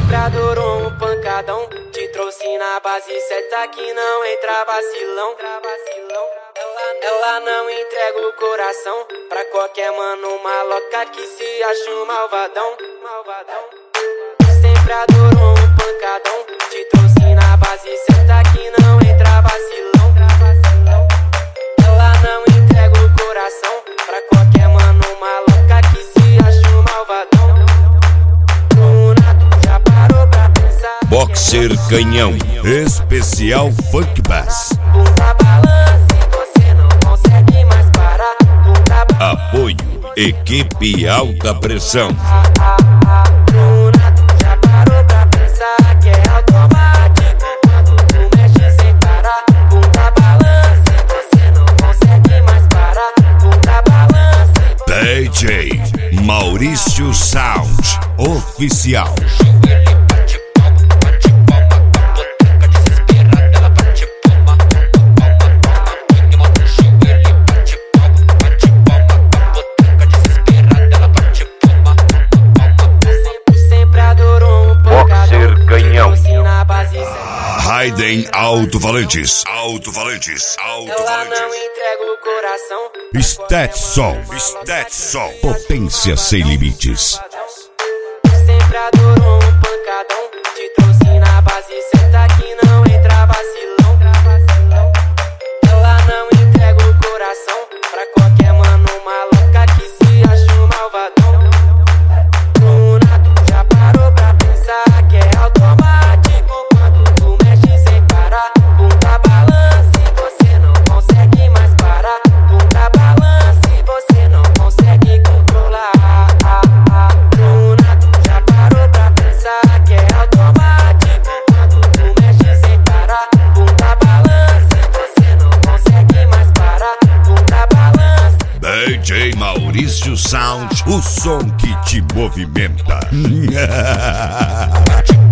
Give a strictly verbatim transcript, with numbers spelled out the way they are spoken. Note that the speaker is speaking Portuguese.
sempre adorou um pancadão. Te trouxe na base certa que não entra vacilão. Ela, ela não entrega o coração pra qualquer mano maloca que se acha um malvadão. Sempre adorou um pancadão. Te trouxe na base certa que não entra vacilão. Ela não entrega o coração pra qualquer mano maloca que se acha um malvadão. Já parou pra pensar? Boxer Canhão, especial Funk Bass. Bunda balança e você não consegue mais parar. Bunda balança. Apoio, equipe alta pressão. Já parou pra pensar que é automático quando tu mexe sem parar. Bunda balança e você não consegue mais parar. Bunda balança. D J Maurício Sound Oficial. Raiden Alto-Falantes, Alto-Falantes, Ela não entrega o coração. Stetson, Stetson, potência sem limites. Sempre adorou um pancadão. Te trouxe na base certa que não entra vacilão. Ela não entrega o coração pra qualquer mano maloca que se acha um malvadão. Já parou pra pensar que é automático quando tu mexe sem parar. Bunda balança e você não consegue mais parar. Bunda balança e você não consegue controlar. Já parou pra pensar que é automático quando tu mexe sem parar. Bunda balança e você não consegue mais parar. Bunda balança. D J Maurício Sound, o som que te movimenta.